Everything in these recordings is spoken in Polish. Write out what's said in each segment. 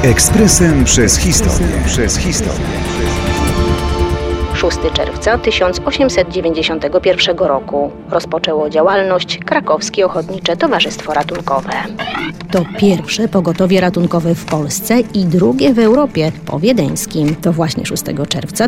Ekspresem przez historię. 6 czerwca 1891 roku rozpoczęło działalność Krakowskie Ochotnicze Towarzystwo Ratunkowe. To pierwsze pogotowie ratunkowe w Polsce i drugie w Europie po wiedeńskim. To właśnie 6 czerwca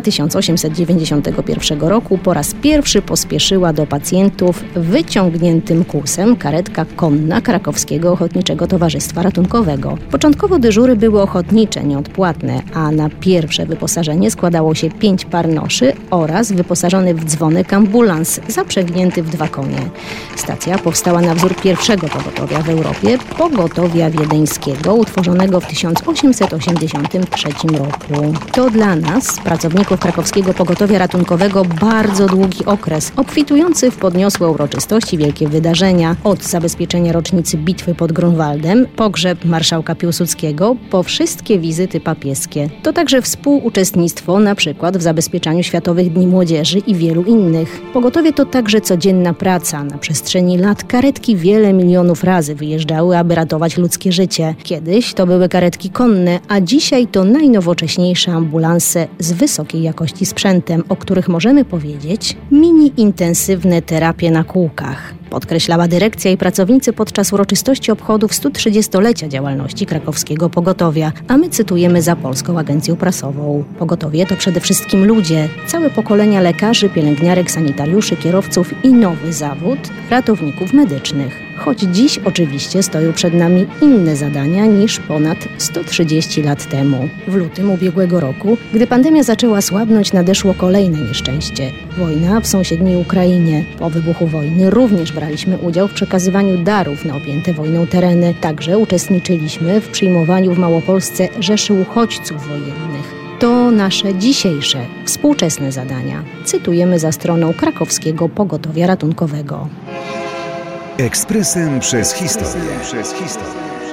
1891 roku po raz pierwszy pospieszyła do pacjentów wyciągniętym kłusem karetka konna Krakowskiego Ochotniczego Towarzystwa Ratunkowego. Początkowo dyżury były ochotnicze, nieodpłatne, a na pierwsze wyposażenie składało się 5 par noszy oraz wyposażony w dzwonek ambulans zaprzęgnięty w 2 konie. Stacja powstała na wzór pierwszego pogotowia w Europie, pogotowia wiedeńskiego, utworzonego w 1883 roku. To dla nas, pracowników Krakowskiego Pogotowia Ratunkowego, bardzo długi okres, obfitujący w podniosłe uroczystości, wielkie wydarzenia, od zabezpieczenia rocznicy bitwy pod Grunwaldem, pogrzeb marszałka Piłsudskiego, po wszystkie wizyty papieskie. To także współuczestnictwo na przykład w zabezpieczaniu Światowych Dni Młodzieży i wielu innych. Pogotowie to także codzienna praca. Na przestrzeni lat karetki wiele milionów razy wyjeżdżały, aby ratować ludzkie życie. Kiedyś to były karetki konne, a dzisiaj to najnowocześniejsze ambulanse z wysokiej jakości sprzętem, o których możemy powiedzieć mini-intensywne terapie na kółkach. Podkreślała dyrekcja i pracownicy podczas uroczystości obchodów 130-lecia działalności Krakowskiego Pogotowia, a my cytujemy za Polską Agencją Prasową. Pogotowie to przede wszystkim ludzie, całe pokolenia lekarzy, pielęgniarek, sanitariuszy, kierowców i nowy zawód ratowników medycznych. Choć dziś oczywiście stoją przed nami inne zadania niż ponad 130 lat temu. W lutym ubiegłego roku, gdy pandemia zaczęła słabnąć, nadeszło kolejne nieszczęście. Wojna w sąsiedniej Ukrainie. Po wybuchu wojny również braliśmy udział w przekazywaniu darów na objęte wojną tereny. Także uczestniczyliśmy w przyjmowaniu w Małopolsce rzeszy uchodźców wojennych. To nasze dzisiejsze, współczesne zadania. Cytujemy za stroną Krakowskiego Pogotowia Ratunkowego. Ekspresem przez historię.